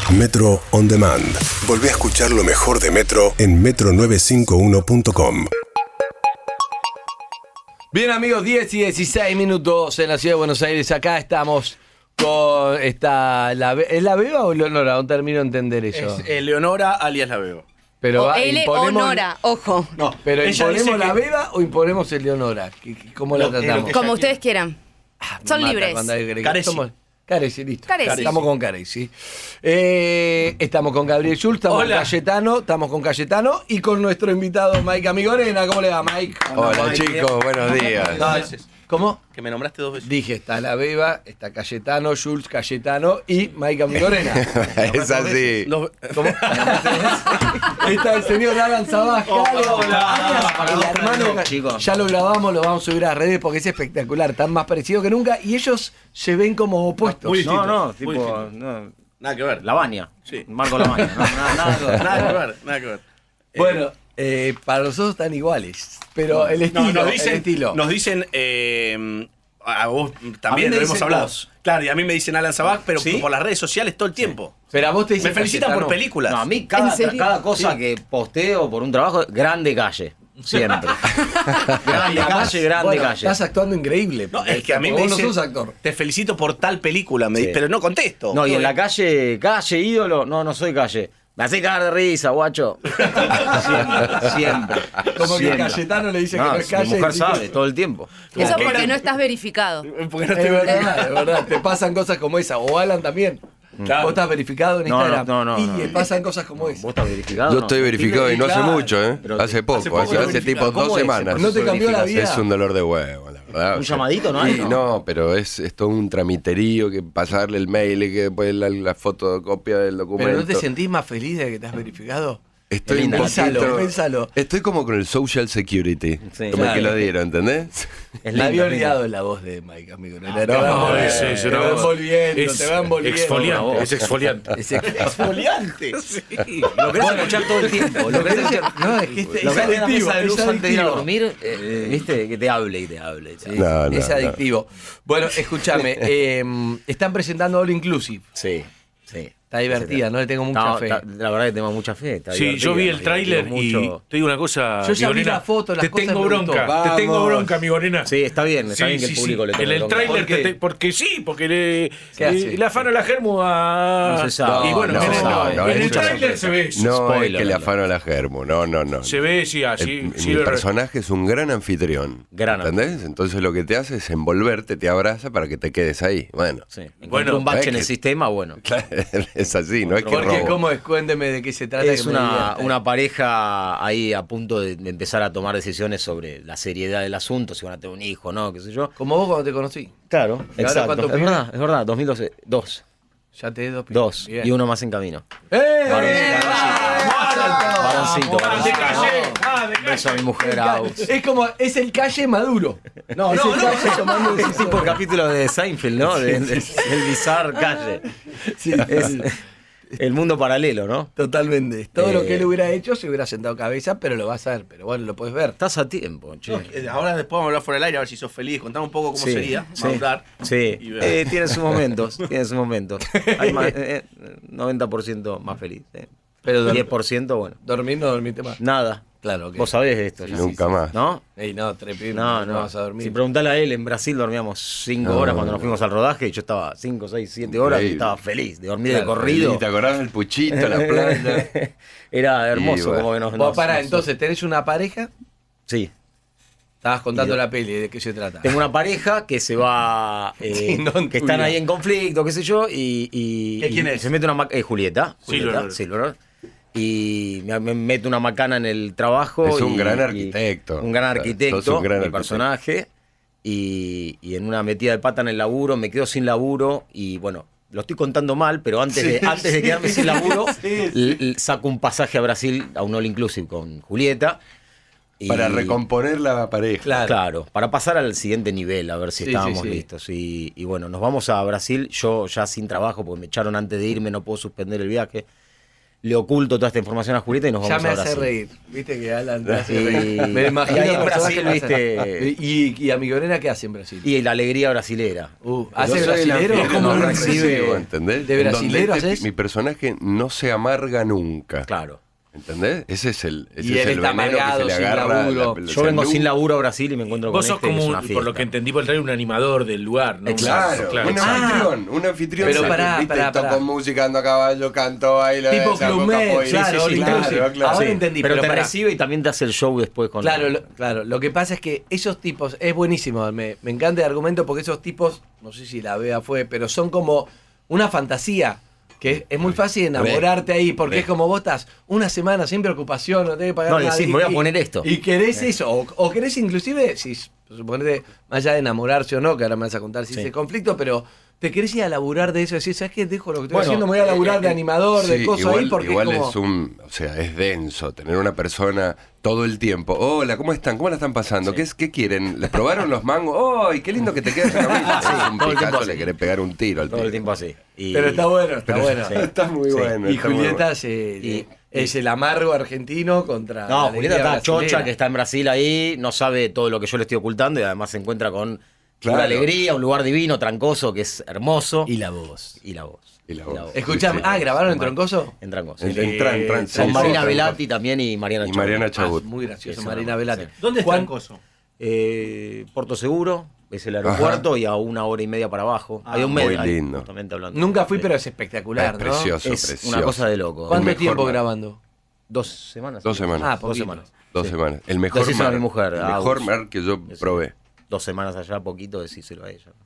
Metro On Demand. Volví a escuchar lo mejor de Metro en metro951.com. Bien, amigos, 10 y 16 minutos en la ciudad de Buenos Aires. Acá estamos con ¿es la Beba o Leonora? No termino de entender eso. Es Leonora alias la Beba. Pero Eleonora, ojo. No, pero ella ¿imponemos dice la que- Beba o imponemos el Leonora? ¿Cómo la tratamos? Como ustedes quieran. Me Son mata libres. cuando hay que- Careci. Careci, listo. Careci. Estamos con Careci. Estamos con Gabriel Schultz, estamos Hola. con Cayetano y con nuestro invitado Mike Amigorena. ¿Cómo le va, Mike? Hola Mike, chicos, buenos días. No, ¿Cómo? Que me nombraste 2 veces. Dije, está la Beba, está Cayetano, Schultz, Cayetano y Mike Amigorena. Es así. ¿Cómo? Está el señor Alan Sabaj. El hermano, chicos. ya lo grabamos, lo vamos a subir a redes porque es espectacular, están más parecidos que nunca y ellos se ven como opuestos. Muy distinto. No, Muy tipo, distinto. no, Nada que ver. la baña. Sí. Marco la baña. No, nada que ver. Nada que ver, nada que ver. Bueno, para nosotros están iguales, pero el estilo, nos dicen, el estilo. Nos dicen a vos A mí también me lo hemos dicen hablado. vos. Claro, y a mí me dicen Alan Sabaj, pero ¿Sí? por las redes sociales todo el tiempo. Pero a vos te dicen Me felicitan Cayetano. por películas. No, a mí ¿En cada serio? cosa que posteo por un trabajo, grande calle. Siempre. Grande calle, grande Bueno, calle. estás actuando increíble. No, es que a mí porque me vos dicen, no sos actor. te felicito por tal película, Sí. pero no contesto. No, y en la calle, ídolo, no soy calle. Me hace cagar de risa, guacho. Siempre. Como que siempre. Cayetano le dice que no es mi calle. mujer y- sabe, todo el tiempo. Eso ¿Qué? porque no estás verificado. Porque no Es te verdad, te pasan cosas como esa. O Alan también. Claro. Vos estás verificado en No, Instagram. no, y no. le pasan cosas como esa. ¿Vos estás verificado? Yo no? estoy verificado y no hace Claro. mucho, ¿eh? Pero Hace poco, poco hace lo tipo verificado. 2 ¿Cómo es ese semanas. ¿No te cambió la vida? Es un dolor de huevo, la verdad. ¿Un llamadito, no hay? Sí, no, pero es todo un tramiterío que pasarle el mail y que después la fotocopia del documento. ¿Pero no te sentís más feliz de que te has verificado? Estoy un linda. Pensalo, poquito... Estoy como con el Social Security. Sí. Como Claro. que lo dieron, ¿entendés? Es Me había lindo, olvidado la voz de Mike, amigo. No, es te va envolviendo, te va envolviendo. exfoliante, es exfoliante. Es exfoliante. Lo querés escuchar todo el tiempo. Lo querés escuchar. No, es que este- Lo es que hay en la adictivo, mesa de luz es antes de ir a adictivo. dormir, viste, que te hable y te hable. ¿sí? No, no, Es no. adictivo. Bueno, escúchame. Están presentando All Inclusive. Sí, sí. Está divertida, no le tengo mucha No, fe. la verdad que tengo mucha fe. está Sí, divertida, yo vi el me tráiler divertió y mucho. te digo una cosa, Yo ya vi Migorena, la foto, las te cosas tengo me gustó. bronca, te tengo Vamos. bronca, Migorena. Sí, está bien, está bien que el público le En tenga el bronca. tráiler, ¿Por qué? porque sí, porque ¿Qué hace? le afano la germu a... No se sabe. Y bueno, No, en el- no, en el mucha tráiler sorpresa. se ve eso. No, Spoiler, es que le no. afano a la germo. No. Se ve, sí, así. Mi personaje es un gran anfitrión. Gran ¿Entendés? Entonces lo que te hace es envolverte, te abraza para que te quedes ahí. Bueno. Sí. Encontré Bueno, un bache es en el que- sistema, bueno. Es así, no es que Porque, robo. ¿cómo es? Cuénteme de qué se trata. Es que me divierta. una pareja ahí a punto de empezar a tomar decisiones sobre la seriedad del asunto, si van a tener un hijo, ¿no? ¿Qué sé yo? Como vos cuando te conocí. Claro, ¿Y ahora cuántos Es verdad, 2012. Dos. Ya te dos. Bien. Y uno más en camino. ¡Eh! Varoncito, ¡Ah, de calle! ¡Ah, de Un beso a calle! mi mujer, Aus. Es como, es el calle Maduro. No, es el calle tomando Es decisiones. tipo el capítulo de Seinfeld, ¿no? El bizarro calle. Sí, Es el mundo paralelo, ¿no? totalmente. Todo lo que él hubiera hecho se hubiera sentado cabeza, pero lo vas a ver. Pero bueno, lo puedes ver. Estás a tiempo, che. Ahora después vamos a hablar fuera del aire a ver si sos feliz. Contame un poco cómo Sí, sería sí, madurar. Sí, y ver. tiene sus momentos, Hay más, 90% más feliz. Pero 10%, bueno. dormir no dormiste más. Nada. Claro, ok. Vos sabés esto ya. Nunca más. ¿No? Ey, no, trepidante. No. vas a dormir. Si preguntale a él, en Brasil dormíamos 5 horas cuando nos fuimos al rodaje y yo estaba 5, 6, 7 horas y Increíble. estaba feliz de dormir Claro, de corrido. ¿Y te acordás del puchito, la playa? Era hermoso Y bueno. como que nos... Vos pará, entonces, ¿tenés una pareja? Sí. Estabas contando la peli, ¿de qué se trata? Tengo una pareja que se va... Sí, no en que tuya. están ahí en conflicto, qué sé yo, y ¿Quién es? se mete una... Julieta. Silver. Silver. Y me mete una macana en el trabajo. Es un y- gran y- arquitecto. Un gran Sos arquitecto, un gran mi arquitecto. personaje. Y en una metida de pata en el laburo, me quedo sin laburo y bueno, lo estoy contando mal, pero antes de quedarme sin laburo, saco un pasaje a Brasil a un all inclusive con Julieta. Y- Para recomponer la pareja. Claro, para pasar al siguiente nivel, a ver si Sí, estábamos sí, sí. listos. Y bueno, nos vamos a Brasil, yo ya sin trabajo, porque me echaron antes de irme, no puedo suspender el viaje. le oculto toda esta información a Julieta y nos Ya vamos me a hace Brasil. reír. Viste que Alan te hace Y- reír. Me imagino y ahí en el personaje Brasil, lo hace. viste- ¿Y a Migorena qué hace en Brasil? Y la alegría brasilera. ¿Hace Yo soy el brasilero? anfitrión ¿Cómo no recibe? reflexivo, ¿entendés? ¿De En donde brasilero este- haces? Mi personaje no se amarga nunca. Claro. ¿Entendés? Ese es el, Y ese es él el está veneno que amargado, se le sin agarra. laburo. Yo vengo sin laburo a Brasil y me encuentro con Vos sos este, que como, es una por fiesta. lo que entendí por el trailer, un animador del lugar, ¿no? Claro, un anfitrión, un anfitrión. Pero que, pará, ¿viste? pará. Toco música, ando a caballo, canto, bailo. Tipo saco Club Med, capoeira. claro, Sí, inclusive. claro. Ahora entendí, pero pero te pará. recibe y también te hace el show después con Claro, lo que pasa es que esos tipos, es buenísimo, me encanta el argumento porque esos tipos, no sé si la Bea fue, pero son como una fantasía. Que es muy fácil enamorarte ahí, porque es como vos estás una semana sin preocupación, no tenés que pagar No, nada. decís, me voy a poner esto. Y querés eso, o querés inclusive, si suponete, más allá de enamorarse o no, que ahora me vas a contar si Sí. es el conflicto, pero te querés ir a laburar de eso, decir, ¿sabes qué? Dejo lo que estoy Bueno, haciendo, me voy a laburar de animador, de Sí, cosas igual, ahí, porque igual es como... o sea, es denso tener una persona todo el tiempo. Hola, ¿cómo están? ¿Cómo la están pasando? ¿Qué quieren? ¿Les probaron los mangos? ¡Oh, qué lindo que te queda esa camisa! Es un todo el tiempo Picasso, así. le querés pegar un tiro al todo el tipo. tiempo así. Y- Pero está bueno, está pero- bueno. sí. Está muy Sí. bueno. Y está muy Julieta bueno. es el amargo argentino contra... No, la Julieta alegría está chocha, brasilera. que está en Brasil ahí, no sabe todo lo que yo le estoy ocultando y además se encuentra con Claro. una alegría, un lugar divino, trancoso, que es hermoso. Y la voz. Y la voz. Y la voz. Escuchame, ¿grabaron en Troncoso? En Trancoso. Entran, sí, Con sí, Marina sí. Velati también y Mariana Y Chau. Mariana Chabut. Muy gracioso, Sí, Marina sí. Velati. ¿Dónde está ¿Cuán- el coso? Puerto Seguro, es el aeropuerto y a 1 hora y media para abajo. Hay un muy medio. ahí, lindo. justamente hablando. Nunca fui, Sí. pero es espectacular, Es ¿no? precioso, Es precioso. una cosa de loco. ¿Cuánto mejor tiempo mar. grabando? 2 semanas. 2 semanas. Ah, 2 poquito. semanas. 2 Sí. semanas. El mejor Decíselo a mar. mi mujer, el a mejor Agus. mar que yo Sí. probé. 2 semanas allá, poquito, decíselo a ella.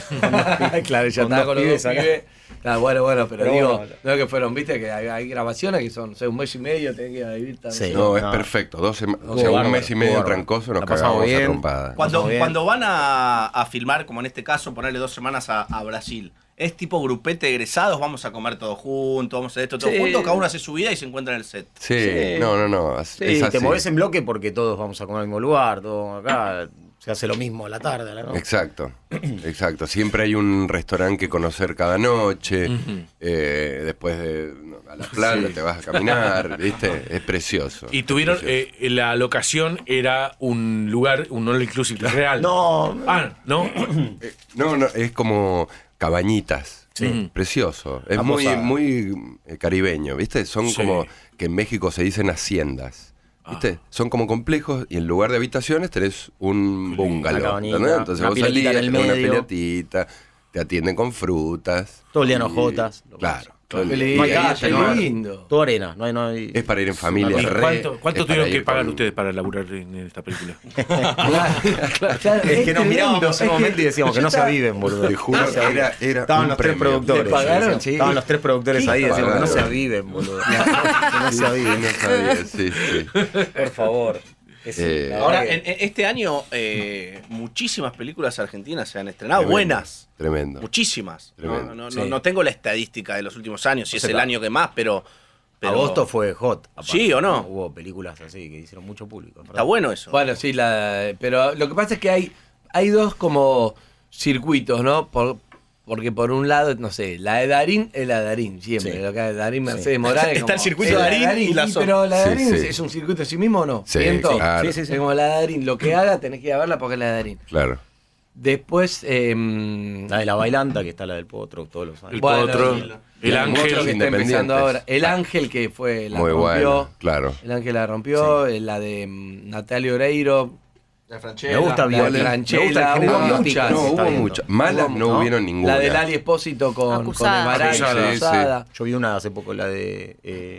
Claro, ya Con está dos con los pibes dos acá. pibes. Claro, bueno, pero Pero digo, bueno. no es que fueron, viste, que hay grabaciones que son, o sea, un mes y medio, tenés que ir a vivir también. Sí. No, es No. perfecto. 2 semanas. O Estuvo sea, un bárbaro, mes y medio en estuvo Trancoso nos bárbaro. La pasamos cagamos a bien. trompadas. Cuando, bien. cuando van a filmar, como en este caso, ponerle 2 semanas a Brasil, ¿es tipo grupete de egresados? ¿Vamos a comer todos juntos? ¿Vamos a hacer esto todo Sí. juntos? ¿Cada uno hace su vida y se encuentra en el set? Sí, Sí. no. Es Sí, así. te movés en bloque porque todos vamos a comer al mismo lugar, todo acá. Se hace lo mismo a la tarde, ¿no? Exacto, exacto. Siempre hay un restaurante que conocer cada noche. Después de a la playa te vas a caminar, ¿viste? Es precioso. Y tuvieron, Precioso. la locación era un lugar, un all inclusive real. No, ¿No? No, es como cabañitas. Sí. Precioso. Es La muy, posada. muy caribeño, ¿viste? Son Sí. como que en México se dicen haciendas. ¿Viste? Son como complejos y en lugar de habitaciones tenés un Una bungalow. cabañita, ¿entendés? Entonces una vos salís, pilotita en el tenés una medio. pilotita, te atienden con frutas. todo el día y- en hojotas. Claro. Qué todo el día. lindo, No hay calle, qué no hay- lindo. Todo arena, no hay. Es para ir en familia. ¿Y re- cuánto es para tuvieron que ir pagar con- ustedes para laburar en esta película? Claro, Es que nos tremendo, mirábamos en es un momento y decíamos que no se yo aviven, boludo. Te juro que era Estaban un los 3 premio. productores. ¿Le pagaron? decíamos. Sí. Estaban los 3 productores ¿Qué ahí, decíamos que no se pagaron? aviven, boludo. Que no se aviven. No sabía, sí. Por favor. Es- Eh, la Ahora, verdad que- en este año, muchísimas películas argentinas se han estrenado, Tremendo, buenas. Tremendo. Muchísimas. Tremendo. No, Sí. no tengo la estadística de los últimos años, si No es sé, el ta- año que más, pero Agosto fue hot. aparte. ¿Sí o no? Hubo películas así que hicieron mucho público. está bueno eso. Bueno, sí, pero lo que pasa es que hay dos como circuitos, ¿no? Porque por un lado, no sé, la de Darín es la de Darín, siempre. Sí. Lo que es Darín Mercedes Morales. Está el como, circuito es la de Darín y la zona. pero la de Sí, Darín sí. es un circuito en sí mismo o no. Sí, ¿Miento? claro. Sí, sí, Es como la de Darín. Lo que haga tenés que ir a verla porque es la de Darín. Claro. Después, La de la bailanta, que está la del potro todos los años. El Bueno, potro, y- el otro que ángel. está empezando Independientes. ahora. El Ángel, que fue la Muy rompió. bueno, claro. El Ángel la rompió. La de Natalia Oreiro. La Me gusta La Viola. de Me Franchella, gusta el género hubo biopic muchas. que No, se está hubo viendo. muchas. Malas no ¿no? hubieron ninguna. La de Lali Espósito con Acusada. Emaranz, Acusada. Acusada. Yo vi una hace poco, la de.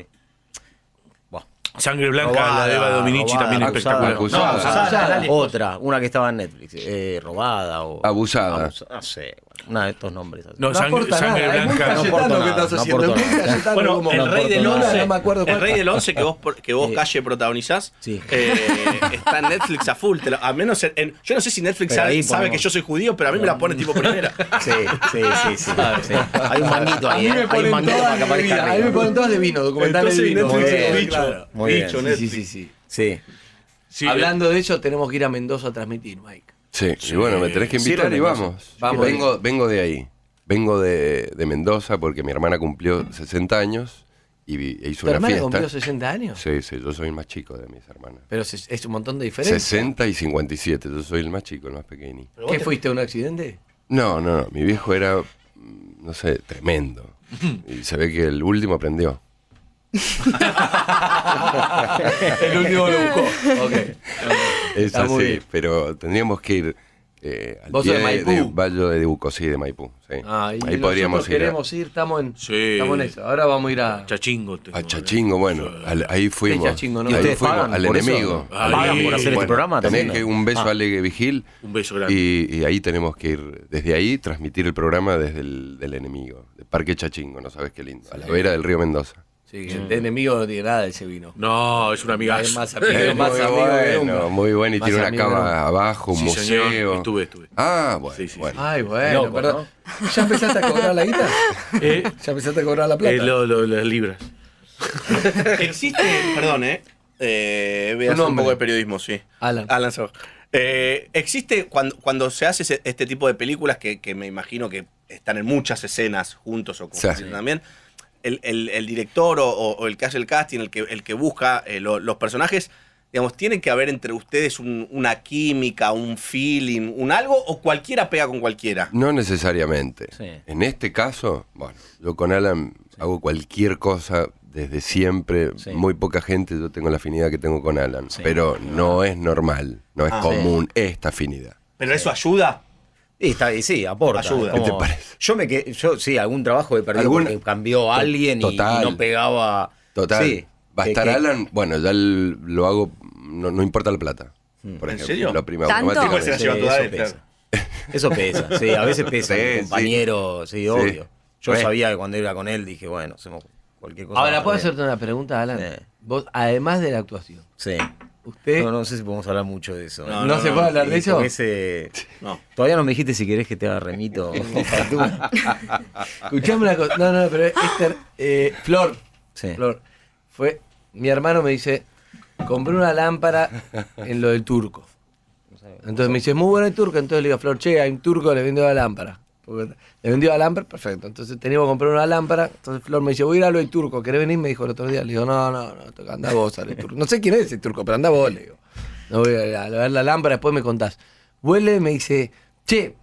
Sangre Blanca, Robada, la de Eva Dominici robada, también acusada. espectacular. Acusada. Otra, una que estaba en Netflix. Robada o. Abusada. No sé, una de estos nombres. así. No, No aporta Sangre nada, es muy Blanca. no Cayetano aporto que nada, estás no haciendo. aporto Es muy nada. Cayetano Bueno, como- el no Rey del aporto nada, 11, no me acuerdo el cuál. Rey del 11 que vos Sí. Calle protagonizás, Sí. está en Netflix a full. Al menos yo no sé si Netflix Pero ahí sabe ponemos- que yo soy judío, pero a mí me la pone tipo primera. Sí. Hay un manguito A ahí, mí me Hay un ponen manguito todas para que de aparezca bebida, a mí me arriba. ponen todas de vino, documentales de Entonces vino. Netflix Muy es bien, bicho. claro. Muy bien. Bicho, Sí, Netflix. sí, sí. Sí. Sí, Hablando de eso, tenemos que ir a Mendoza a transmitir, Mike. Sí, y bueno, me tenés que invitar Sirve y Mendoza. vamos. Vamos. Vengo de ahí. Vengo de Mendoza porque mi hermana cumplió 60 años e hizo ¿Tu una hermana fiesta. cumplió 60 años? Sí, yo soy el más chico de mis hermanas. Pero es un montón de diferencia. 60 y 57, yo soy el más chico, el más pequeño. ¿Qué fuiste, un accidente? No, mi viejo era, no sé, tremendo. Y se ve que el último aprendió. El último lo buscó. Ok. Es Está muy así, bien. pero tendríamos que ir al ¿Vos pie sos de Maipú? de Valle de Uco, sí, de Maipú. Sí. Ahí podríamos ir queremos ir, estamos en eso. Ahora vamos a ir a Chachingo. a Chachingo. Bueno, ahí fuimos. Chachingo, no? Ahí ¿Ustedes fuimos pagan al por eso? enemigo. ¿Pagan por hacer este programa tenés también? que un beso a Ale Vigil. Un beso grande. Y ahí tenemos que ir, desde ahí, transmitir el programa desde el del enemigo, de Parque Chachingo, no sabes qué lindo, a la vera del río Mendoza. Sí, el enemigo no tiene nada de ese vino. No, es un Es amigazo. más amigo que nunca. Muy bueno, y Más tiene una amigo que cama nunca. abajo, un Sí, museo. señor, estuve. Ah, bueno, Sí, sí, bueno. Ay, bueno, Loco, perdón. ¿Ya empezaste a cobrar la guita? ¿Ya empezaste a cobrar la plata? Las libras. Existe, perdón, voy a Tu hacer un nombre. poco de periodismo, sí. Alan. Sauer. Existe cuando se hace este tipo de películas que me imagino que están en muchas escenas juntos o Sí. compartiendo también. El director o el que hace el casting, el que busca los personajes, digamos, tiene que haber entre ustedes una química, un feeling, un algo, o cualquiera pega con cualquiera. No necesariamente. Sí. En este caso, bueno, yo con Alan hago cualquier cosa desde siempre. Sí. Muy poca gente, yo tengo la afinidad que tengo con Alan. Sí. Pero no es normal, no es común esta afinidad. Pero eso ayuda. Y sí, aporta. Ayuda. Como- ¿Qué te parece? Yo sí, algún trabajo he perdido ¿Alguna? porque cambió a alguien y Total. no pegaba. Total. Sí, Va a estar que- Alan, bueno, ya lo hago, no importa la plata. Por ¿En ejemplo, serio? lo primo ¿Tanto? automáticamente. Se la lleva Sí, toda eso él, pesa. Eso pesa, sí, a veces pesa. Sí, el compañero, sí, obvio. Yo Re. sabía que cuando iba con él dije, bueno, hacemos cualquier cosa. Ahora, ¿puedo bien. hacerte una pregunta, Alan? Sí. Vos, además de la actuación, Sí. ¿usted No sé si podemos hablar mucho de eso. No, no se puede hablar de Y eso? con ese- No. Todavía no me dijiste si querés que te haga remito o factura. Escuchame una cosa. No, pero Flor, Sí. Flor, mi hermano me dice, compré una lámpara en lo del turco. Entonces me dice, muy bueno el turco. Entonces le digo a Flor, che, hay un turco, le vendió la lámpara. Porque le vendió la lámpara, perfecto. Entonces teníamos que comprar una lámpara. Entonces Flor me dice, voy a ir a lo del turco, ¿querés venir? Me dijo el otro día. Le digo, no, anda vos al turco. No sé quién es el turco, pero anda vos, le digo. No voy a ver la lámpara, después me contás. Vuelve y me dice, che,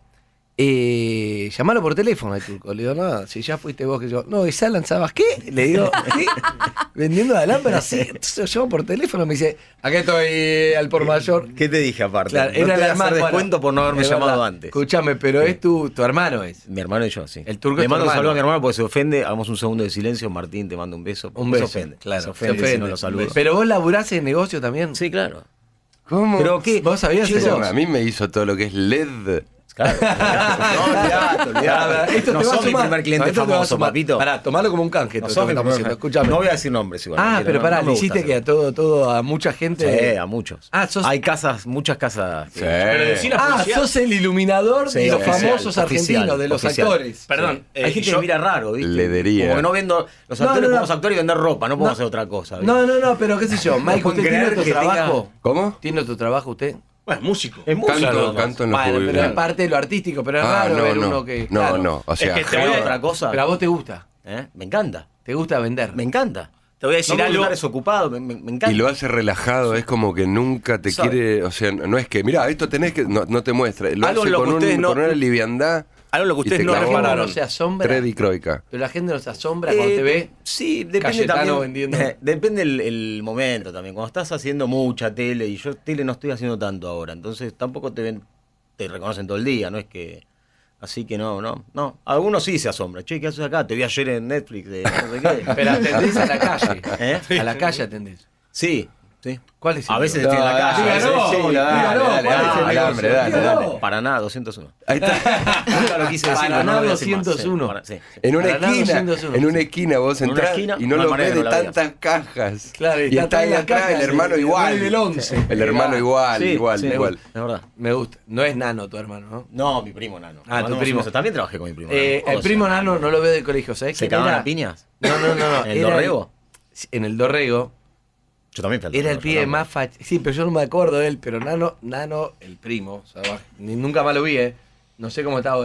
llamalo por teléfono al turco. Le digo, no, si ya fuiste vos que yo. No, ¿es Alan Sabas qué? Le digo, ¿qué? ¿Vendiendo la lámpara? Sí. Entonces lo llamo por teléfono, me dice, acá estoy al por mayor. ¿Qué te dije aparte? Claro, no era te el voy a hacer hermano. descuento por no haberme es llamado verdad. antes. Escúchame, pero es tu hermano es. Mi hermano y yo, sí. El turco Le es tu mando un hermano. saludo a mi hermano porque se ofende. Hagamos un segundo de silencio. Martín, te mando un beso. Un beso. Se ofende. Claro, Se ofende, si no lo saludo. Pero vos laburás en negocio también. Sí, claro. ¿Cómo? Pero qué. ¿Vos sabías Chicos, eso? A mí me hizo todo lo que es LED. Claro. No, olvidate. Esto No te va a sos mi sumar. primer cliente No, esto te va a famoso, sumar. papito. Pará, tomalo como un canje. No esto sos que mi estamos primer- diciendo. Escúchame. No voy a decir nombres igual. Ah, no pero quiero, pará, no me le gusta hiciste que hacerlo. a todo, a mucha gente. Sí, a muchos. Ah, sos- Hay casas, muchas casas. Sí. Pero decí la publicidad. sos el iluminador Sí, de los oficial, famosos oficial, argentinos, de los oficial. actores. Perdón. Hay gente que mira raro, ¿viste? Ledería. Como que no vendo. Los No, actores no, no. podemos actuar y vender ropa, no podemos No. hacer otra cosa. ¿viste? No, pero qué sé yo. Mike, pueden ¿usted tiene creer otro que tenga- trabajo? ¿Cómo? ¿Tiene otro trabajo usted? Bueno, es músico. Es música Canto, nomás. canto en los Bueno, pero es jubilados. parte de lo artístico, pero es raro ver uno que. No, claro. no. O sea, que te ¿Hago voy a- otra cosa? Pero a vos te gusta. Me encanta. Te gusta vender. Me encanta. Te voy a No decir me algo. gusta estar desocupado, me encanta. y lo hace relajado, es como que nunca te Sabe. quiere, o sea, no es que, mirá, esto tenés que, no te muestra, lo Algo hace lo con, que ustedes no- con una liviandad. Algo lo que y ustedes te no La clavó gente repararon. no se asombra. Freddy Croica. Pero la gente no se asombra cuando te ve. Sí, depende Cayetano también. vendiendo. Depende el momento también. Cuando estás haciendo mucha tele, y yo tele no estoy haciendo tanto ahora, entonces tampoco te ven, te reconocen todo el día, no es que. Así que no. Algunos sí se asombran. Che, ¿qué haces acá? Te vi ayer en Netflix de no sé qué. Pero atendés a la calle. ¿Eh? A la calle atendés. Sí. ¿Cuál es el A veces número? estoy en la calle. a veces Dígalo, sí, dígalo, dale, ¿cuál es el alambre, negocio? dale, Dígalo. dale. Paraná 201. Ahí está. Nunca lo quise decir. Paraná pero no lo voy a decir más. 201. Sí. En una Paraná esquina, 201. en una esquina vos En una entrás esquina, y no no hay lo manera ves que de no la veas. tantas cajas. Claro, y está ahí en la atrás caja el hermano de- igual. del 11. El hermano igual, Sí, igual, sí, igual. Es verdad. Me gusta. No es nano tu hermano, ¿no? No, mi primo nano. Ah, tu Mandamos primo. un beso. También trabajé con mi primo. El nano. primo nano no lo veo del colegio, ¿sabes? ¿Se quién cagaban era? a piñas? No. ¿En el Era Dorrego? En el Dorrego. Yo también fui al Era el Dorrego, pibe Fernando. más Sí, pero yo no me acuerdo de él. Pero Nano, el primo, o sea, nunca más lo vi, ¿eh? No sé cómo está ahora.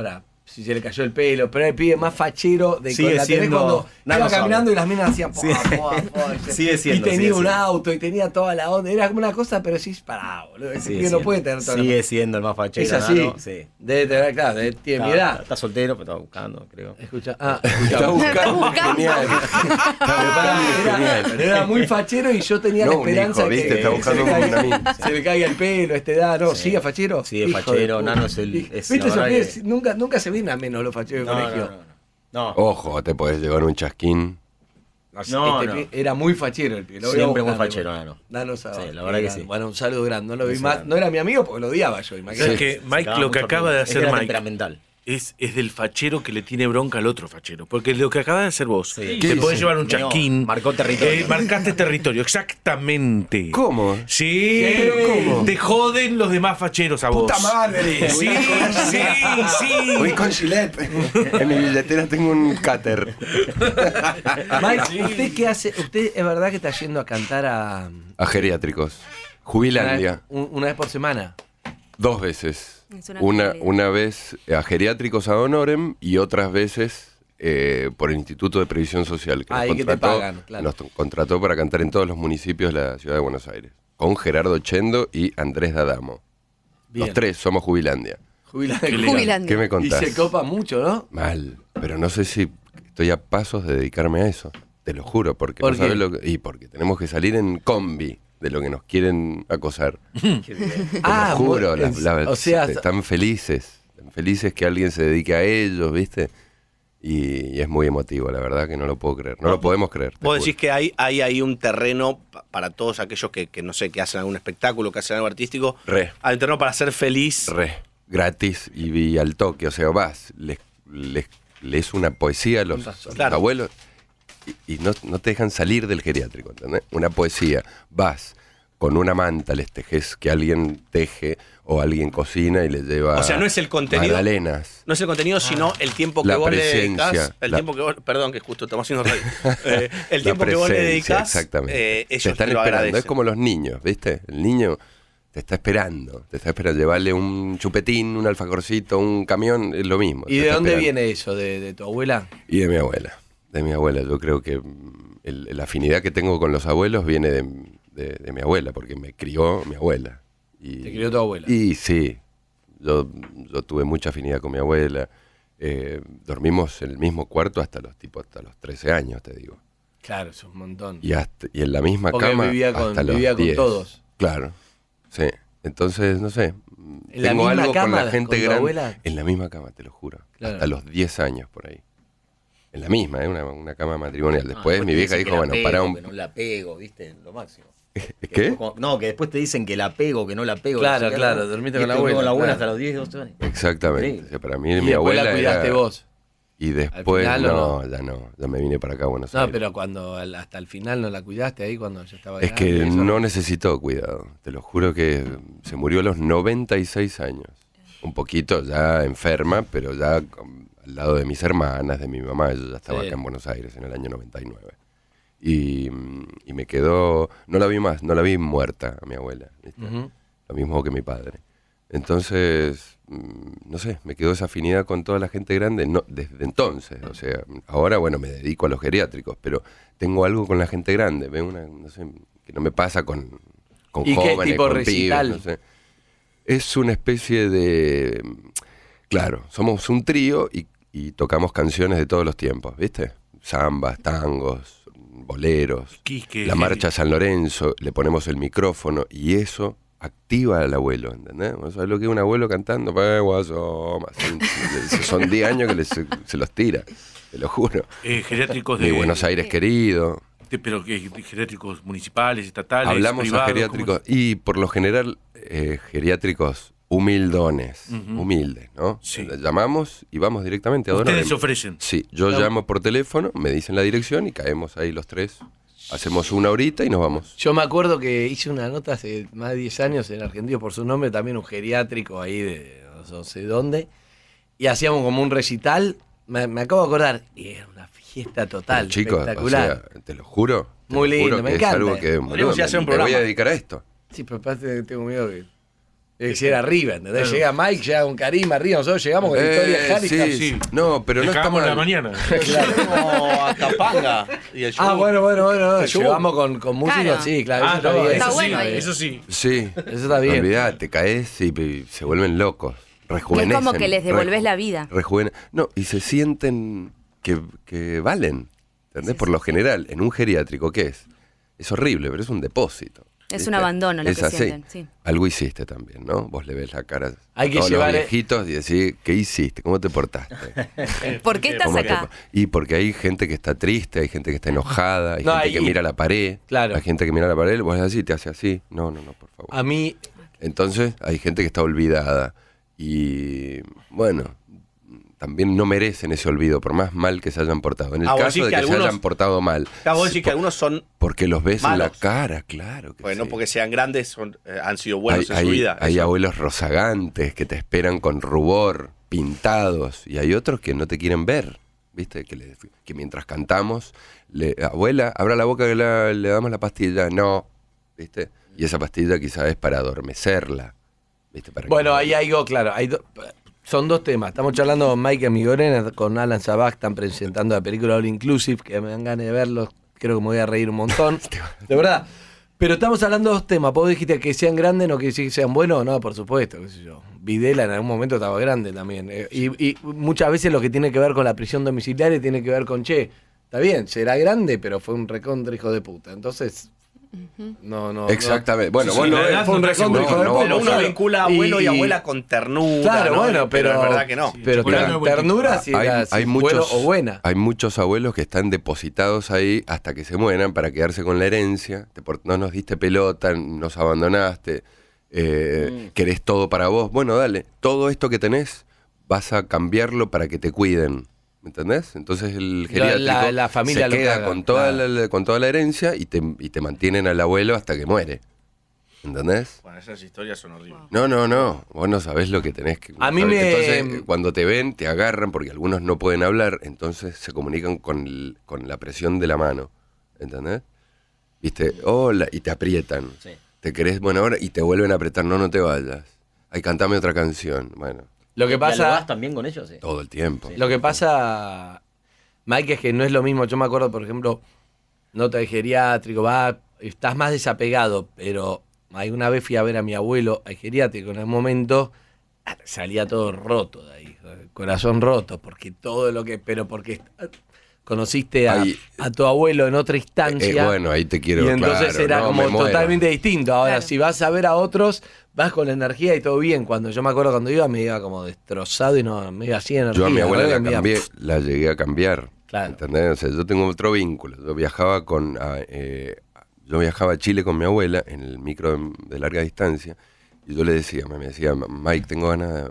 si se le cayó el pelo, pero era el pibe más fachero de Sigue la tenés siendo cuando Nano iba caminando Sauer. y las minas hacían Sigue siendo, y tenía sigue un siendo. auto y tenía toda la onda, era como una cosa, pero sí, pará, boludo, ese Sigue pibe no siendo. puede tener toda Sigue la siendo el más fachero. es así, Nano, sí. debe tener, claro, tiene mi edad. Está soltero, pero está buscando, creo. Escucha, Está buscando. buscando. Genial. pero era muy fachero y yo tenía No, la un esperanza hijo, de ¿viste? que Está buscando se, le una caiga, mina. se le caiga el pelo, esta edad, no, Sí. sigue fachero. Sigue Hijo de fachero, puta. Nano es el- es ¿Viste la esos verdad pibes? que- Nunca se vienen a menos los facheros de colegio. No. Ojo, te podés llevar un chasquín. No, Este no. pibe era muy fachero el pibe. Lo voy a Siempre muy buscar, fachero, boludo. Nano. Nano Sauer. Sí, la verdad que sí. Bueno, un saludo grande. No lo vi Sí, más. grande. No era mi amigo porque lo odiaba yo, ¿Sabes imagínate. que Mike, Sacaba lo que mucho acaba de pelo. hacer Es que era Mike temperamental. es del fachero que le tiene bronca al otro fachero? Porque lo que acabas de hacer vos, Sí. te Sí, podés sí. llevar un Mío, chasquín. marcó territorio. Marcaste territorio, exactamente. ¿Cómo? Sí, ¿Pero cómo? te joden los demás facheros a vos. ¡Puta madre! Sí, sí. Voy con Gillette. En mi billetera tengo un cáter. Mike, ¿usted qué hace? ¿Usted es verdad que está yendo a cantar a. A geriátricos. Jubilandia. Una vez por semana? 2 veces. Es una Una, actividad. una vez a geriátricos a honorem y otras veces por el Instituto de Previsión Social. Que Ahí que te pagan, claro. Nos contrató para cantar en todos los municipios de la ciudad de Buenos Aires. Con Gerardo Chendo y Andrés D'Adamo. Bien. Los 3 somos Jubilandia. Jubilando. ¿Qué me Y contás? se copa mucho, ¿no? Mal, pero no sé si estoy a pasos de dedicarme a eso, te lo juro, porque ¿Por no sabes qué? lo que, y porque tenemos que salir en combi de lo que nos quieren acosar. Te lo juro, o sea, están felices que alguien se dedique a ellos, ¿viste? Y es muy emotivo, la verdad que no lo puedo creer, no lo podemos creer. te Vos juro. decís que hay ahí un terreno para todos aquellos que no sé, que hacen algún espectáculo, que hacen algo artístico. Re. Hay un terreno para ser feliz. Gratis y al toque, o sea, vas, lees una poesía a los Claro. abuelos y no te dejan salir del geriátrico, ¿entendés? Una poesía, vas con una manta, les tejes que alguien teje o alguien cocina y le lleva O sea, no es el contenido. magdalenas. No es el contenido, sino el tiempo que La vos le presencia, dedicás. El la- tiempo que vos, perdón, que justo estamos haciendo reír. El La tiempo que vos le presencia, dedicás, exactamente. ellos te están lo esperando, agradecen. es como los niños, ¿viste? El niño te está esperando, llevarle un chupetín, un alfajorcito, un camión, es lo mismo. ¿Y te de está dónde esperando. viene eso? ¿De tu abuela? Y de mi abuela. Yo creo que la afinidad que tengo con los abuelos viene de mi abuela, porque me crió mi abuela. Y, Te crió tu abuela. Y sí, yo tuve mucha afinidad con mi abuela. Dormimos en el mismo cuarto hasta los 13 años, te digo. Claro, es un montón. Y en la misma Porque cama vivía hasta los con 10. todos. Claro, sí. Entonces, no sé. ¿En la Tengo misma algo con cama la gente con tu grande. abuela? En la misma cama, te lo juro. Claro. Hasta los 10 años por ahí. En la misma, una cama matrimonial. Después mi vieja dijo, bueno, para un... Que no la pego, ¿viste? Lo máximo. ¿Qué? No, que después te dicen que la pego, que no la pego. Claro, no sé qué, claro, ¿no? dormiste Y con la estuve abuela, con la abuela claro. hasta los 10, 12 años. Exactamente. Increíble. O sea, para mí Y mi después abuela la cuidaste era... vos. Y después, final, ¿o ya me vine para acá a Buenos No, Aires. pero cuando hasta el final no la cuidaste ahí cuando yo estaba Es que grande, eso. no necesitó cuidado. Te lo juro que se murió a los 96 años. Un poquito ya enferma, pero ya al lado de mis hermanas, de mi mamá. Yo ya estaba Sí. acá en Buenos Aires en el año 99. Y me quedó... No la vi más, no la vi muerta a mi abuela. ¿viste? Ujú. Lo mismo que mi padre. Entonces, no sé, me quedó esa afinidad con toda la gente grande, no, desde entonces. O sea, ahora, bueno, me dedico a los geriátricos, pero tengo algo con la gente grande. Veo no sé, que no me pasa con ¿Y qué jóvenes, tipo con recital? pibes, no sé. Es una especie de... Claro, somos un trío y tocamos canciones de todos los tiempos, ¿viste? Zambas, tangos, boleros, Quique, la marcha San Lorenzo, le ponemos el micrófono y eso activa al abuelo, ¿entendés? ¿Vos sabés lo que es un abuelo cantando? Guaso, son 10 años que se los tira, te lo juro. Geriátricos Mi Buenos Aires querido. Pero geriátricos municipales, estatales, Hablamos privados, a geriátricos y por lo general geriátricos humildones, Ujú. humildes, ¿no? Sí. Llamamos y vamos directamente a ¿cómo? donar. Ustedes se ofrecen. Sí, yo llamo por teléfono, me dicen la dirección y caemos ahí los 3. Hacemos una horita y nos vamos. Yo me acuerdo que hice una nota hace más de 10 años en Argentinos por su nombre, también un geriátrico ahí de no sé dónde, y hacíamos como un recital, me acabo de acordar, y era una fiesta total, Pero, chicos, espectacular. o sea, te lo juro. te Muy lo lindo, juro me que encanta. Es algo que Podríamos ir a hacer un me voy a programa. dedicar a esto. Sí, pero aparte tengo miedo que Si era arriba, ¿entendés? Llega Mike, llega con Karim arriba, nosotros llegamos con la historia de Harry. Sí. No, pero no está Acabamos mal. la mañana. Como a Capanga y el show. Bueno. show. Llevamos con músicos, Claro. sí, claro. Eso está bien. Está eso bueno sí, ahí. eso sí. Sí. Eso está bien. Olvidate, caes y se vuelven locos. Que Rejuvenecen. es como que les devolvés la vida. No, y se sienten que valen. ¿Entendés? Por lo general, en un geriátrico, ¿qué es? Es horrible, pero es un depósito. Es ¿viste? un abandono lo es que así. sienten, sí. Algo hiciste también, ¿no? Vos le ves la cara Hay a que todos llevar- los viejitos y decís, ¿qué hiciste? ¿Cómo te portaste? ¿Por qué estás ¿Cómo te- acá? Y porque hay gente que está triste, hay gente que está enojada, hay No, gente ahí- que mira la pared. Claro. Hay gente que mira la pared, vos le así, te hace así. No, por favor. A mí, Entonces hay gente que está olvidada y bueno, también no merecen ese olvido por más mal que se hayan portado. En el vos caso decís de que que se algunos- hayan portado mal. Vos decís que algunos son, Porque los ves en la malos. cara, claro. Que bueno, sí. porque sean grandes, han sido buenos en hay, su vida. hay Eso. abuelos rozagantes que te esperan con rubor, pintados, y hay otros que no te quieren ver. ¿Viste? Que mientras cantamos, abuela, abra la boca que le damos la pastilla. No, ¿viste? Y esa pastilla quizás es para adormecerla. ¿Viste? Para que bueno, no- ahí hay algo, claro. Son dos temas. Estamos charlando con Mike Migorena, con Alan Sabag, están presentando la película All Inclusive, que me dan ganas de verlos. Creo que me voy a reír un montón. De verdad. Pero estamos hablando de dos temas. Vos dijiste que sean grandes, no quiere decir que sean buenos. No, por supuesto, qué sé yo. Videla en algún momento estaba grande también. Y muchas veces lo que tiene que ver con la prisión domiciliaria tiene que ver con, está bien, será grande, pero fue un recontra hijo de puta. Entonces, no. Exactamente. Bueno, Sí, vos sí, no la ves- edad fue un no te hace recontra bueno. hijo de no, puta. Pero uno claro. vincula a abuelo y abuela con ternura. Claro, ¿no? bueno, pero es verdad que no. Pero Chocolate no es buen ternura si hay, era hay si bueno muchos, o buena. hay muchos abuelos que están depositados ahí hasta que se mueran para quedarse con la herencia. No nos diste pelota, nos abandonaste, querés todo para vos. Bueno, dale, todo esto que tenés vas a cambiarlo para que te cuiden. ¿Me entendés? Entonces el geriátrico la familia se lo queda caga, con toda, claro. con toda la herencia y te mantienen al abuelo hasta que muere. ¿Entendés? Bueno, esas historias son horribles. No. Vos no sabés lo que tenés que... A mí Entonces, cuando te ven, te agarran, porque algunos no pueden hablar, entonces se comunican con la presión de la mano. ¿Entendés? ¿Viste? Hola, y te aprietan. Sí. Te querés, bueno, ahora, y te vuelven a apretar, no te vayas. Ay, cantame otra canción. Bueno, Lo que ¿Dialogás pasa, también con ellos? Sí. todo el tiempo. lo que pasa, Mike, es que no es lo mismo. Yo me acuerdo, por ejemplo, nota de geriátrico, estás más desapegado, pero alguna vez fui a ver a mi abuelo al geriátrico en el momento, salía todo roto de ahí, corazón roto, porque todo lo que, pero porque conociste Ahí- a tu abuelo en otra instancia. Bueno, ahí te quiero, y entonces claro, era no, como me muero. totalmente distinto. Ahora, Claro. si vas a ver a otros, vas con la energía y todo bien. Cuando yo me acuerdo cuando iba, me iba como destrozado y no me iba así de energía. Yo a mi abuela la me iba- cambié, la llegué a cambiar. Claro. ¿Entendés? O sea, yo tengo otro vínculo. Yo viajaba yo viajaba a Chile con mi abuela en el micro de larga distancia y yo le decía, me decía, Mike, tengo ganas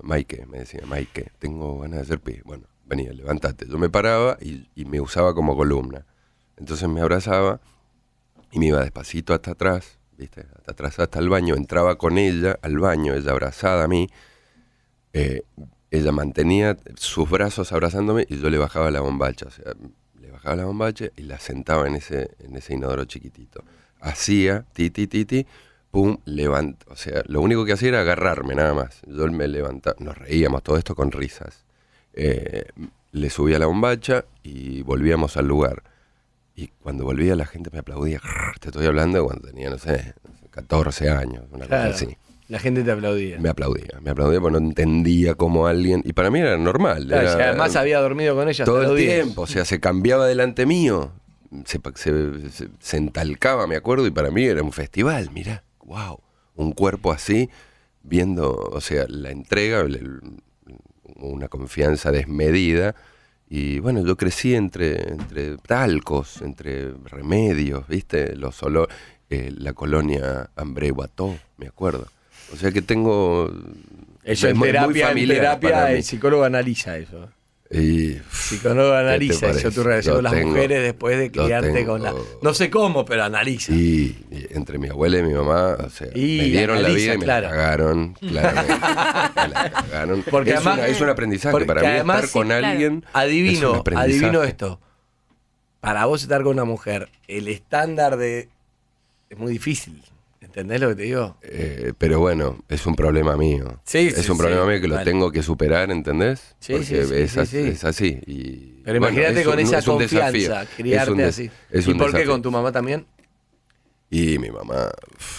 de hacer pis. Bueno, venía, levántate. Yo me paraba y me usaba como columna. Entonces me abrazaba y me iba despacito hasta atrás, ¿viste? Hasta atrás, hasta el baño. Entraba con ella al baño, ella abrazada a mí. Ella mantenía sus brazos abrazándome y yo le bajaba la bombacha. O sea, le bajaba la bombacha y la sentaba en ese inodoro chiquitito. Hacía, pum, levanta. O sea, lo único que hacía era agarrarme nada más. Yo me levantaba, nos reíamos, todo esto con risas. Le subía la bombacha y volvíamos al lugar. Y cuando volvía la gente me aplaudía. Te estoy hablando de cuando tenía, no sé, 14 años, una Claro, cosa así. la gente te aplaudía. Me aplaudía porque no entendía cómo alguien... Y para mí era normal. Claro, era- si además había dormido con ella todo hasta el los 10. tiempo, o sea, se cambiaba delante mío, se entalcaba, me acuerdo, y para mí era un festival, mirá, wow, un cuerpo así, viendo, o sea, la entrega, una confianza desmedida, y bueno, yo crecí entre talcos, entre remedios, ¿viste? Los olores, la colonia Ambré Guató, me acuerdo. O sea que tengo... Eso es en muy terapia, familiar para mí. el psicólogo analiza eso. Y, El psicólogo analiza eso, tu relación Yo con las tengo- mujeres después de yo criarte con la... tengo- No sé cómo, pero analiza. Y entre mi abuela y mi mamá, o sea, Y me dieron la analiza, vida y me claro. la cagaron, claramente. Me la cagaron. Porque es, además- es un aprendizaje. porque Para mí además, estar con sí, claro. alguien es un Adivino aprendizaje. esto. Para vos estar con una mujer, el estándar de... Es muy difícil. ¿Entendés lo que te digo? Pero bueno, es un problema mío. Sí, es sí, un problema sí, mío que lo vale. tengo que superar, ¿entendés? Sí, Porque sí, sí, es así. Y, Pero bueno, imagínate es con esa es un confianza, desafío. criarte así. Es ¿Y un por qué desafío. con tu mamá también? Y mi mamá,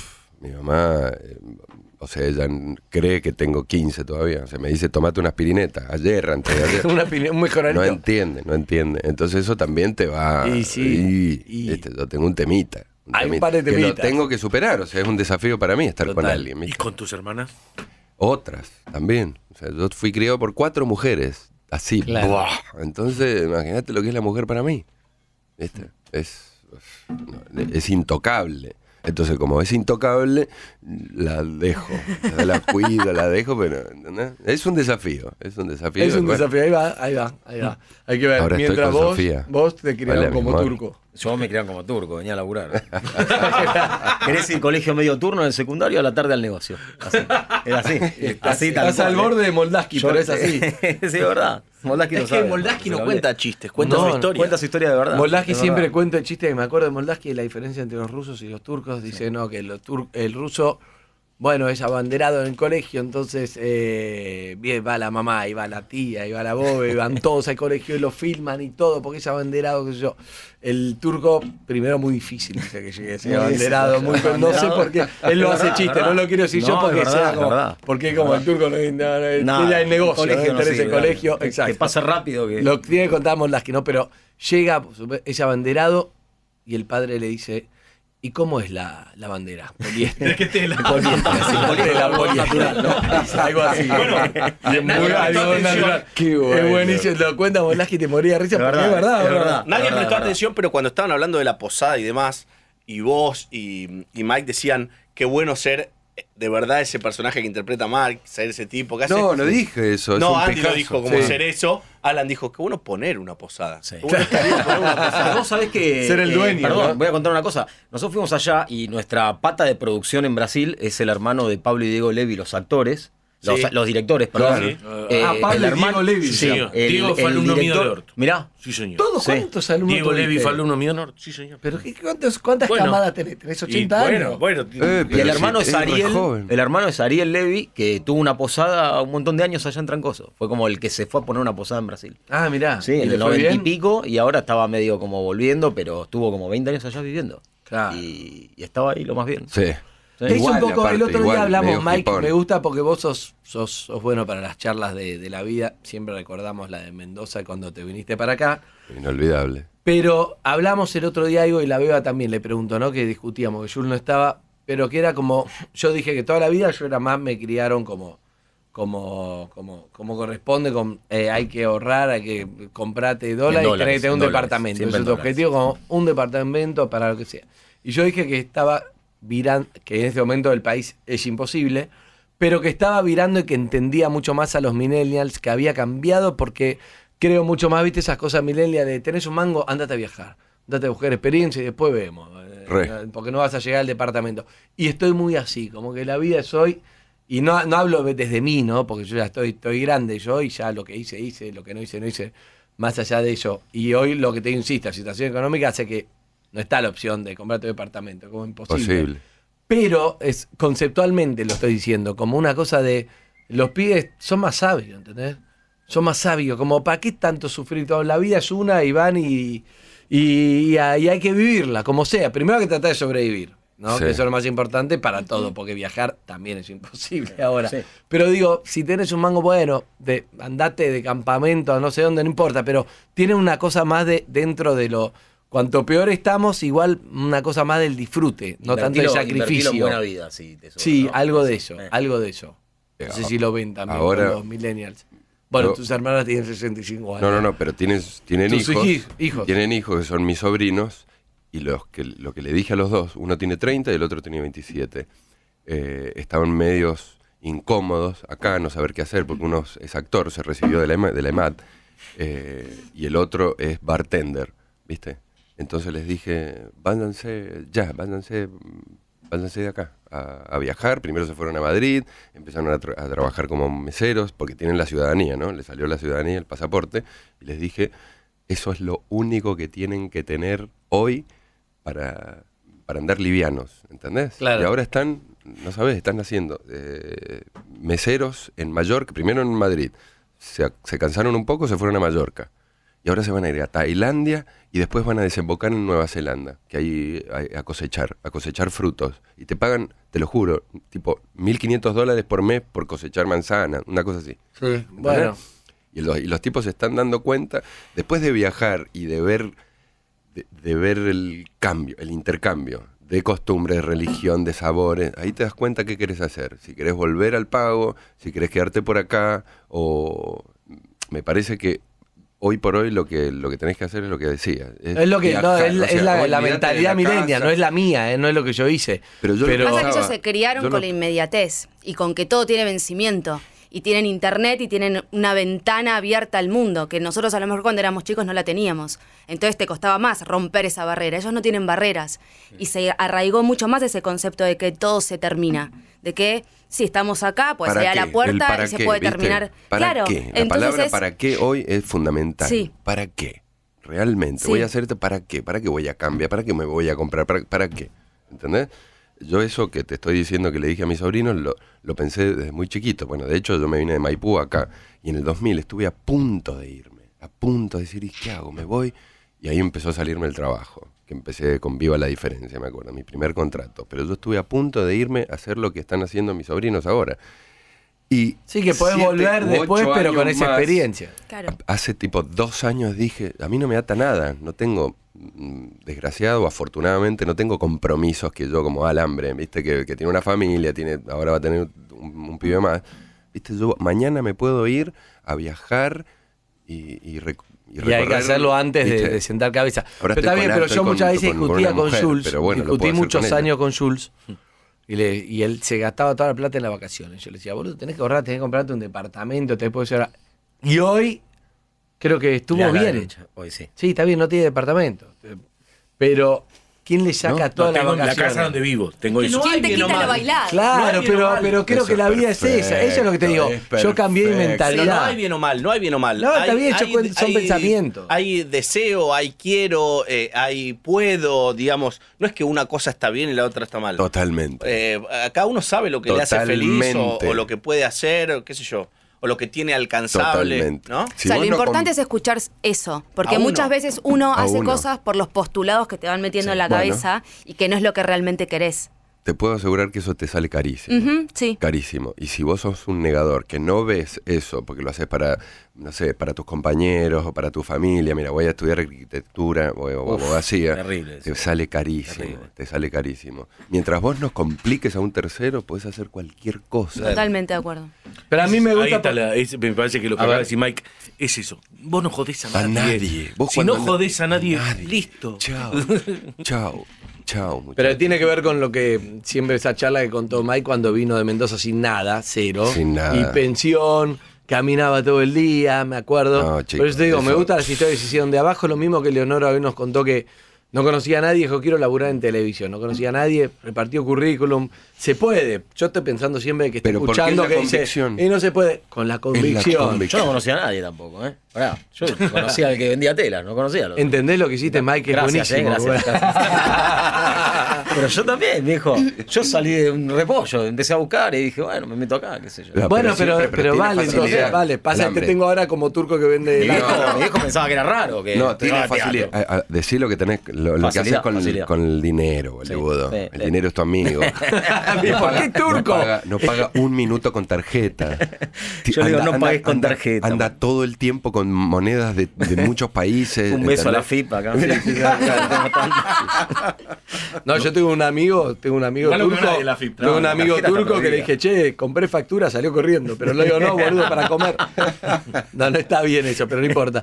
o sea, ella cree que tengo 15 todavía. O sea, me dice, tomate una aspirineta. Ayer, antes de ayer. Una opinión, un mejoralito. No entiende. Entonces eso también te va... Y sí, yo tengo un temita. Hay un par de que lo temitas. tengo que superar. O sea, es un desafío para mí estar con Total. alguien. ¿Y ¿viste? con tus hermanas? Otras también. O sea, yo fui criado por 4 mujeres. Así. Claro. ¡buah! Entonces, imagínate lo que es la mujer para mí. ¿Viste? Es intocable. Entonces, como es intocable, la dejo. La cuido, la dejo, pero ¿entendés? Es un desafío. Es un desafío. Es un Bueno, desafío, ahí va. Hay que ver, Ahora estoy mientras con vos, Sofía. vos te criaron Hola, mi como amor. turco. Yo me criaron como turco, venía a laburar. ¿Querés ir colegio medio turno en el secundario a la tarde al negocio? Así. Era así. Así tal Estás al cual, borde de Moldaski, Yo- pero es así. sí, es verdad. Moldaski Es lo que sabe. Moldaski no Se lo cuenta hablé. chistes, cuenta No, su historia. Cuenta su historia de verdad. Moldaski es siempre verdad. cuenta el chiste, que me acuerdo de Moldaski, la diferencia entre los rusos y los turcos. Dice, no, que el ruso, bueno, es abanderado en el colegio, entonces bien, va la mamá, y va la tía, y va la bobe, y van todos al colegio y lo filman y todo, porque es abanderado, qué sé yo. El turco, primero muy difícil, dice que llegue a ser Muy abanderado, difícil. no sé por qué, él lo hace Es chiste, verdad. no lo quiero decir yo No, porque es verdad, sea es como, verdad. porque como el turco no tiene el negocio, no Colegio no interesa el sirve, colegio, dale. exacto. Que pase rápido. Que... Lo tiene que contar Moldaski, ¿no? Pero llega, es abanderado y el padre le dice, ¿y cómo es la bandera? Poliéster. ¿Qué tela? Poliéster, sí, tela poliéster, ¿no? Algo así. Algo natural. Es buenísimo. Lo cuenta Moldaski y te moría de risa Es porque verdad, es verdad. es ¿verdad? verdad. Nadie verdad, prestó verdad. atención, pero cuando estaban hablando de la posada y demás, y vos y Mike decían qué bueno ser de verdad ese personaje que interpreta Mark, ser ese tipo que hace. No dije eso. es No, un Andy lo pijazo. dijo como Sí. ser eso. Alan dijo, qué bueno poner una posada. Sí. Qué bueno estaría poner una posada. Pero vos sabés que. Ser el dueño, Perdón, ¿no? voy a contar una cosa. Nosotros fuimos allá y nuestra pata de producción en Brasil es el hermano de Pablo y Diego Levy, los actores. Sí. Los directores, perdón. Claro. Pablo y Diego Levy. Sí, señor. Diego fue alumno mío de Orto. Mirá, Sí, señor. ¿Todos Sí. cuántos alumnos Diego Levy tuviste? fue alumno mío de Orto. Sí, señor. ¿Pero cuántas Bueno. camadas tenés? ¿Tenés 80 años? Bueno. y Pero el hermano sí, es re Ariel. joven. El hermano es Ariel Levy, que tuvo una posada un montón de años allá en Trancoso. Fue como el que se fue a poner una posada en Brasil. Ah, mirá. Sí, ¿Y en le el fue 90 y bien? pico, y ahora estaba medio como volviendo, pero estuvo como 20 años allá viviendo. Claro. Y estaba ahí lo más bien. Sí. Es Igual, un poco, el aparte, otro igual, día hablamos, medio Mike, hipón. me gusta porque vos sos bueno para las charlas de la vida. Siempre recordamos la de Mendoza cuando te viniste para acá. Inolvidable. Pero hablamos el otro día algo y la Beba también le preguntó, ¿no? Que discutíamos, que Jules no estaba, pero que era como, yo dije que toda la vida yo era más, me criaron como corresponde, hay que ahorrar, hay que comprarte dólares y tenés que tener un dólares, departamento. siempre Ese es en tu dólares. objetivo, como un departamento para lo que sea. Y yo dije que estaba virando, que en este momento del país es imposible, pero que estaba virando y que entendía mucho más a los millennials, que había cambiado porque creo mucho más, viste, esas cosas millennials de tenés un mango, andate a viajar, andate a buscar experiencia y después vemos, porque no vas a llegar al departamento. Y estoy muy así, como que la vida es hoy, y no hablo desde mí, ¿no? Porque yo ya estoy grande yo y ya lo que hice, lo que no hice, más allá de eso. Y hoy lo que te insisto, la situación económica hace que no está la opción de comprar tu departamento, como imposible. Posible. Pero es conceptualmente lo estoy diciendo, como una cosa de los pibes son más sabios, ¿entendés? Son más sabios, como ¿para qué tanto sufrir todo? La vida es una y van y hay que vivirla, como sea. Primero hay que tratar de sobrevivir, ¿no? Sí. Que eso es lo más importante para todo, porque viajar también es imposible ahora. Sí. Pero digo, si tenés un mango bueno, andate de campamento a no sé dónde, no importa, pero tiene una cosa más dentro de lo... Cuanto peor estamos, igual una cosa más del disfrute, no tanto del Invertilo sacrificio. en buena vida, sí. Sí, ¿no? algo de eso, Eh. algo de eso. No sé si lo ven también ahora- con los millennials. Bueno, No. tus hermanas tienen 65 años. No, pero tienen Tus hijos. hijos. Tienen hijos que son mis sobrinos. Y lo que le dije a los dos, uno tiene 30 y el otro tiene 27. Estaban medios incómodos acá, no saber qué hacer, porque uno es actor, se recibió de la EMAD, y el otro es bartender, ¿viste? Entonces les dije, váyanse de acá a viajar. Primero se fueron a Madrid, empezaron a trabajar como meseros, porque tienen la ciudadanía, ¿no? Les salió la ciudadanía, el pasaporte, y les dije, eso es lo único que tienen que tener hoy para para andar livianos, ¿entendés? Claro. Y ahora están, no sabés, están haciendo meseros en Mallorca, primero en Madrid, se cansaron un poco, se fueron a Mallorca. Y ahora se van a ir a Tailandia y después van a desembocar en Nueva Zelanda, que ahí a cosechar frutos. Y te pagan, te lo juro, tipo $1.500 por mes por cosechar manzana, una cosa así. Sí, bueno. Y los tipos se están dando cuenta, después de viajar y de ver el cambio, el intercambio de costumbres, de religión, de sabores, ahí te das cuenta qué querés hacer. Si querés volver al pago, si querés quedarte por acá, o me parece que hoy por hoy lo que tenés que hacer es lo que decía. Es lo que viajar, es la mentalidad millennial, no es la mía, no es lo que yo hice. Pero Pasa que ellos se criaron con la inmediatez y con que todo tiene vencimiento. Y tienen internet y tienen una ventana abierta al mundo, que nosotros a lo mejor cuando éramos chicos no la teníamos. Entonces te costaba más romper esa barrera. Ellos no tienen barreras. Y se arraigó mucho más ese concepto de que todo se termina. De que si estamos acá, pues se da la puerta y se puede terminar. ¿Para claro, qué? La entonces palabra ¿para qué? Hoy es fundamental. Sí. ¿Para qué? Realmente. Sí. Voy a hacerte ¿para qué? ¿Para qué voy a cambiar? ¿Para qué me voy a comprar? ¿Para qué? ¿Entendés? Yo eso que te estoy diciendo que le dije a mis sobrinos lo pensé desde muy chiquito. Bueno, de hecho yo me vine de Maipú acá y en el 2000 estuve a punto de irme, a punto de decir, ¿y qué hago? ¿Me voy? Y ahí empezó a salirme el trabajo, que empecé con Viva la Diferencia, me acuerdo, mi primer contrato. Pero yo estuve a punto de irme a hacer lo que están haciendo mis sobrinos ahora. Y sí, que podés 7 volver u 8 después, pero con años esa más, experiencia. claro. Hace tipo 2 años dije, a mí no me ata nada, no tengo, desgraciado o afortunadamente, no tengo compromisos que yo como Alambre, viste, que tiene una familia, ahora va a tener un pibe más, viste, yo mañana me puedo ir a viajar y recorrer, hay que hacerlo antes de sentar cabeza. Pero está bien, pero yo muchas veces discutía con Jules, pero bueno, discutí muchos años con Jules. Y él se gastaba toda la plata en las vacaciones. Yo le decía, boludo, tenés que ahorrar, tenés que comprarte un departamento, te puedes llevar. Y hoy creo que estuvo bien. Hoy sí. Sí, está bien, no tiene departamento. Pero ¿quién le saca todas las tengo la vacaciones? casa donde vivo, tengo eso. ¿Quién te quita lo bailado? Claro, pero creo que la vida es esa. Eso es lo que te digo. Yo cambié mi mentalidad. Pero no hay bien o mal, no hay bien o mal. No, está bien, son pensamientos. Hay deseo, hay quiero, hay puedo, digamos. No es que una cosa está bien y la otra está mal. Totalmente. Cada uno sabe lo que le hace feliz Totalmente. o lo que puede hacer, qué sé yo. O lo que tiene alcanzable. Totalmente. ¿No? Si o sea, vos lo no importante es escuchar eso, porque A uno. muchas veces uno A hace uno. cosas por los postulados que te van metiendo en la Bueno. cabeza y que no es lo que realmente querés. Te puedo asegurar que eso te sale carísimo. Ujú, sí. Carísimo. Y si vos sos un negador que no ves eso, porque lo haces para, no sé, para tus compañeros o para tu familia, mira, voy a estudiar arquitectura o abogacía, terrible, te sí. sale carísimo, Terrible. te sale carísimo. Mientras vos nos compliques a un tercero, podés hacer cualquier cosa. Totalmente de acuerdo. Pero a mí me Ahí gusta. está me parece que lo que A acaba de ver. decir Mike es eso. Vos no jodés a A nadie. nadie. Vos Si no cuando jodés a nadie, listo. Chao, chao, chao, muchachos. Pero tiene que ver con lo que siempre esa charla que contó Mike cuando vino de Mendoza sin nada, cero. Sin nada. Y pensión, caminaba todo el día, me acuerdo. No, Por chicos, eso te digo, me eso- gustan las historias que se hicieron de abajo, lo mismo que Leonora hoy nos contó que no conocía a nadie, dijo quiero laburar en televisión, no conocía a nadie, repartió currículum, se puede. Yo estoy pensando siempre que está Pero ¿por qué escuchando la que dice, convicción? y no se puede, con la convicción. Yo no conocía a nadie tampoco, ¿eh? Pará, yo conocía al que vendía telas, no conocía a los. ¿Entendés lo que hiciste, Mike? Que Gracias, es buenísimo. gracias. Pero yo también, viejo. Yo salí de un repollo, empecé a buscar y dije, bueno, me meto acá, qué sé yo. No, Bueno, pero tiene vale, facilidad. entonces, vale. Pasa que Alambre. te tengo ahora como turco que vende Mi helado. viejo pensaba que era raro. Que No, tiene teatro. facilidad. Decí lo que tenés, lo que haces Facilidad, con, facilidad. con el dinero, boludo. sí, El sí. dinero es tu amigo. ¿Por qué turco? No paga un minuto con tarjeta. Yo le digo, no pagues con tarjeta, Anda man. todo el tiempo con monedas de muchos países. Un beso a la ¿entendés? FIP acá. Tengo tanto. No, yo tengo un amigo No lo turco. nadie la FIP, Tengo un la amigo tarjeta turco está que le dije, che, compré factura, salió corriendo. Pero le digo, no, boludo, para comer. No, no está bien eso, pero no importa.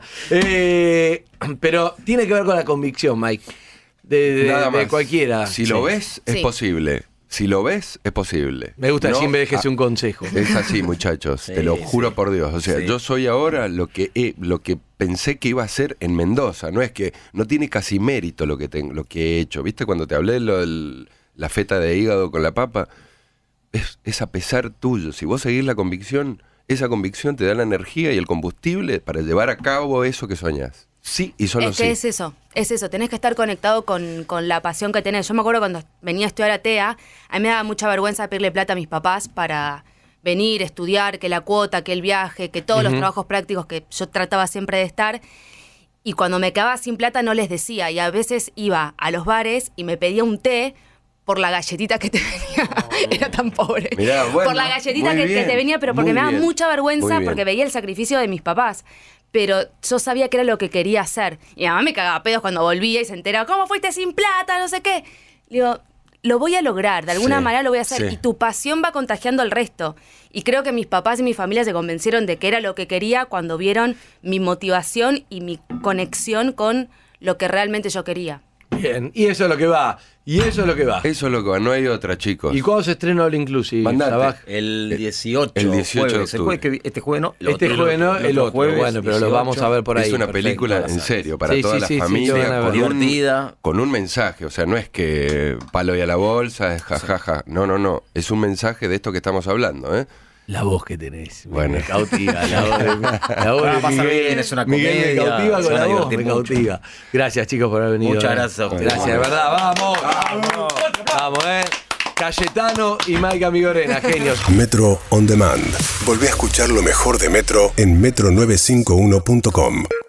Pero tiene que ver con la convicción, Mike. Nada De más. cualquiera. Si lo ves, es Sí. posible. Si lo ves, es posible. Me gusta, No, siempre déjese un consejo. Es así, muchachos, Sí, te lo sí. juro por Dios. O sea, Sí. yo soy ahora lo que pensé que iba a ser en Mendoza. No es que no tiene casi mérito lo que he hecho. ¿Viste cuando te hablé de la feta de hígado con la papa? Es a pesar tuyo. Si vos seguís la convicción, esa convicción te da la energía y el combustible para llevar a cabo eso que soñás. sí y solo es que sí. es eso, tenés que estar conectado con la pasión que tenés. Yo me acuerdo cuando venía a estudiar a TEA, a mí me daba mucha vergüenza pedirle plata a mis papás para venir, estudiar, que la cuota, que el viaje, que todos los trabajos prácticos que yo trataba siempre de estar. Y cuando me quedaba sin plata no les decía, y a veces iba a los bares y me pedía un té por la galletita que te venía. Era tan pobre. Mirá, bueno, por la galletita muy que bien, te venía, pero porque muy me daba bien, mucha vergüenza, muy bien. porque veía el sacrificio de mis papás. Pero yo sabía que era lo que quería hacer. Y mi mamá me cagaba pedos cuando volvía y se enteraba, ¿cómo fuiste sin plata? No sé qué. Le digo, lo voy a lograr, de alguna Sí, manera lo voy a hacer. sí. Y tu pasión va contagiando al resto. Y creo que mis papás y mi familia se convencieron de que era lo que quería cuando vieron mi motivación y mi conexión con lo que realmente yo quería. Bien, y eso es lo que va. Y eso es lo que va. Eso es lo que va, no hay otra, chicos. ¿Y cuándo se estrena All Inclusive? Mandate. Sabaj? El 18. El 18 de jueves. octubre. Este jueves no. Este jueves no, el otro. jueves, Bueno, pero lo 18. vamos a ver por ahí. Es una Perfecto. película todas en las serio para Sí, toda sí, la sí, sí, familia, lo van a ver. Divertida. con un mensaje. O sea, no es que palo y a la bolsa, es jajaja. No. Es un mensaje de esto que estamos hablando, ¿eh? La voz que tenés. Bueno. Me cautiva. La voz Va a de pasar Miguel. bien, es una Miguel me comedia, cautiva se con van la a voz, divertir me mucho. cautiva. Gracias, chicos, por haber venido. Muchas gracias a ustedes. Gracias, de verdad. Vamos. Vamos, Cayetano y Maica Migorena, genios. Metro On Demand. Volvé a escuchar lo mejor de Metro en metro951.com.